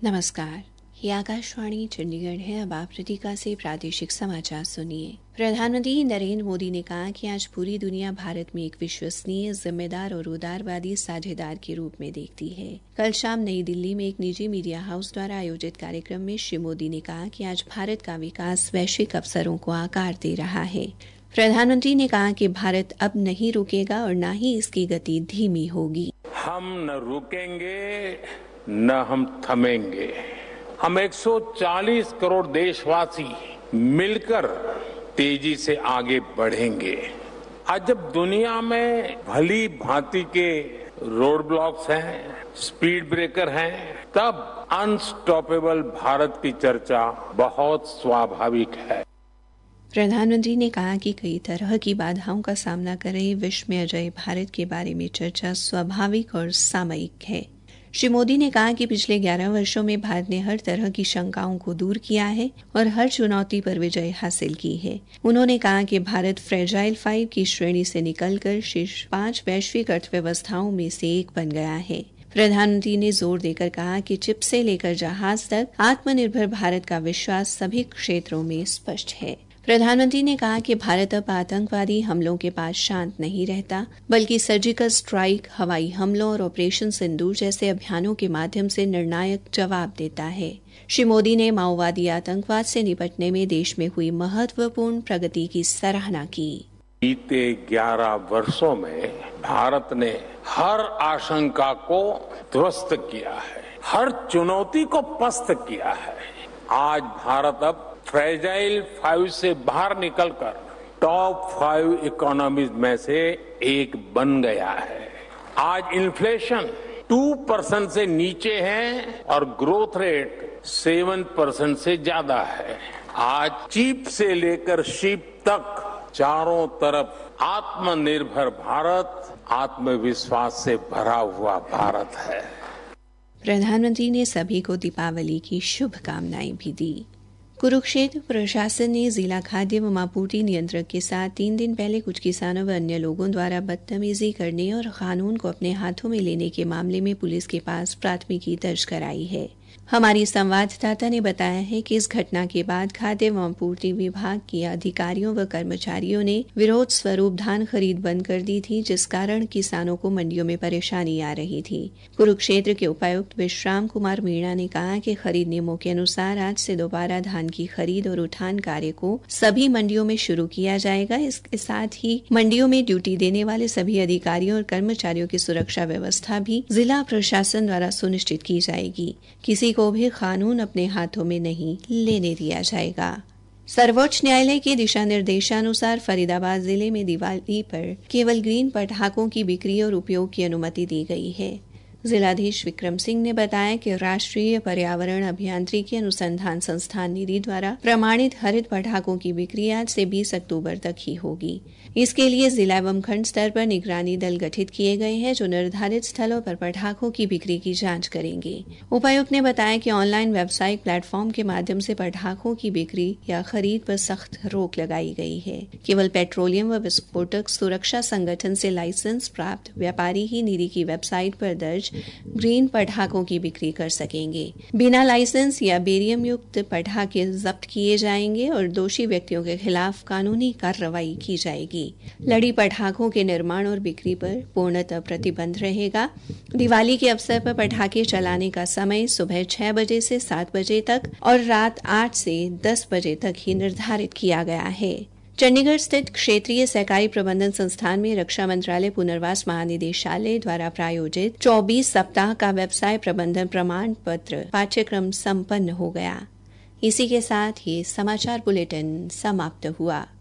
नमस्कार, ये आकाशवाणी चंडीगढ़ है। अब आप रितिका से प्रादेशिक समाचार सुनिए। प्रधानमंत्री नरेंद्र मोदी ने कहा कि आज पूरी दुनिया भारत में एक विश्वसनीय, जिम्मेदार और उदारवादी साझेदार के रूप में देखती है। कल शाम नई दिल्ली में एक निजी मीडिया हाउस द्वारा आयोजित कार्यक्रम में श्री मोदी ने कहा कि आज भारत का विकास वैश्विक अवसरों को आकार दे रहा है। प्रधानमंत्री ने कहा कि भारत अब नहीं रुकेगा और न ही इसकी गति धीमी होगी। हम न रुकेंगे न हम थमेंगे। हम 140 करोड़ देशवासी मिलकर तेजी से आगे बढ़ेंगे। आज जब दुनिया में भली भांति के रोड ब्लॉक्स हैं, स्पीड ब्रेकर हैं, तब अनस्टॉपेबल भारत की चर्चा बहुत स्वाभाविक है। प्रधानमंत्री ने कहा कि कई तरह की बाधाओं का सामना कर रहे विश्व में अजय भारत के बारे में चर्चा स्वाभाविक और सामयिक है। श्री मोदी ने कहा कि पिछले 11 वर्षों में भारत ने हर तरह की शंकाओं को दूर किया है और हर चुनौती पर विजय हासिल की है। उन्होंने कहा कि भारत फ्रेजाइल 5 की श्रेणी से निकलकर शीर्ष 5 वैश्विक अर्थव्यवस्थाओं में से एक बन गया है। प्रधानमंत्री ने जोर देकर कहा कि चिप से लेकर जहाज तक आत्मनिर्भर भारत का विश्वास सभी क्षेत्रों में स्पष्ट है। प्रधानमंत्री ने कहा कि भारत अब आतंकवादी हमलों के पास शांत नहीं रहता, बल्कि सर्जिकल स्ट्राइक, हवाई हमलों और ऑपरेशन सिंदूर जैसे अभियानों के माध्यम से निर्णायक जवाब देता है। श्री मोदी ने माओवादी आतंकवाद से निपटने में देश में हुई महत्वपूर्ण प्रगति की सराहना की। बीते 11 वर्षों में भारत ने हर आशंका को ध्वस्त किया है, हर चुनौती को पस्त किया है। आज भारत अब फ्रेजाइल 5 से बाहर निकलकर टॉप 5 इकोनॉमीज में से एक बन गया है। आज इन्फ्लेशन 2% से नीचे है और ग्रोथ रेट 7% से ज्यादा है। आज चीप से लेकर शिप तक चारों तरफ आत्मनिर्भर भारत, आत्मविश्वास से भरा हुआ भारत है। प्रधानमंत्री ने सभी को दीपावली की शुभकामनाएं भी दी। कुरुक्षेत्र प्रशासन ने जिला खाद्य एवं आपूर्ति नियंत्रक के साथ 3 दिन पहले कुछ किसानों व अन्य लोगों द्वारा बदतमीजी करने और कानून को अपने हाथों में लेने के मामले में पुलिस के पास प्राथमिकी दर्ज कराई है। हमारी संवाददाता ने बताया है कि इस घटना के बाद खाद्य एवं आपूर्ति विभाग के अधिकारियों व कर्मचारियों ने विरोध स्वरूप धान खरीद बंद कर दी थी, जिस कारण किसानों को मंडियों में परेशानी आ रही थी। कुरुक्षेत्र के उपायुक्त विश्राम कुमार मीणा ने कहा कि खरीद नियमों के अनुसार आज से दोबारा धान की खरीद और उठान कार्य को सभी मंडियों में शुरू किया जाएगा। इसके साथ ही मंडियों में ड्यूटी देने वाले सभी अधिकारियों और कर्मचारियों की सुरक्षा व्यवस्था भी जिला प्रशासन द्वारा सुनिश्चित की जाएगी। किसी को भी कानून अपने हाथों में नहीं लेने दिया जाएगा। सर्वोच्च न्यायालय के दिशा निर्देशानुसार फरीदाबाद जिले में दिवाली पर केवल ग्रीन पटाखों की बिक्री और उपयोग की अनुमति दी गई है। जिलाधीश विक्रम सिंह ने बताया कि राष्ट्रीय पर्यावरण अभियांत्रिकी अनुसंधान संस्थान निरी द्वारा प्रमाणित हरित पटाखों की बिक्री आज से 20 अक्टूबर तक ही होगी। इसके लिए जिला एवं खंड स्तर पर निगरानी दल गठित किए गए हैं, जो निर्धारित स्थलों पर पटाखों की बिक्री की जांच करेंगे। उपायुक्त ने बताया कि ऑनलाइन वेबसाइट प्लेटफॉर्म के माध्यम से पटाखों की बिक्री या खरीद पर सख्त रोक लगाई गई है। केवल पेट्रोलियम व विस्फोटक सुरक्षा संगठन से लाइसेंस प्राप्त व्यापारी ही निरी की वेबसाइट पर दर्ज ग्रीन पटाखों की बिक्री कर सकेंगे। बिना लाइसेंस या बेरियम युक्त पटाखे जब्त किए जाएंगे और दोषी व्यक्तियों के खिलाफ कानूनी कार्रवाई की जाएगी। लड़ी पटाखों के निर्माण और बिक्री पर पूर्णतः प्रतिबंध रहेगा। दिवाली के अवसर पर पटाखे चलाने का समय सुबह 6 बजे से 7 बजे तक और रात 8 से 10 बजे तक ही निर्धारित किया गया है। चंडीगढ़ स्थित क्षेत्रीय सहकारी प्रबंधन संस्थान में रक्षा मंत्रालय पुनर्वास महानिदेशालय द्वारा प्रायोजित 24 सप्ताह का व्यवसाय प्रबंधन प्रमाण पत्र पाठ्यक्रम संपन्न हो गया। इसी के साथ ही समाचार बुलेटिन समाप्त हुआ।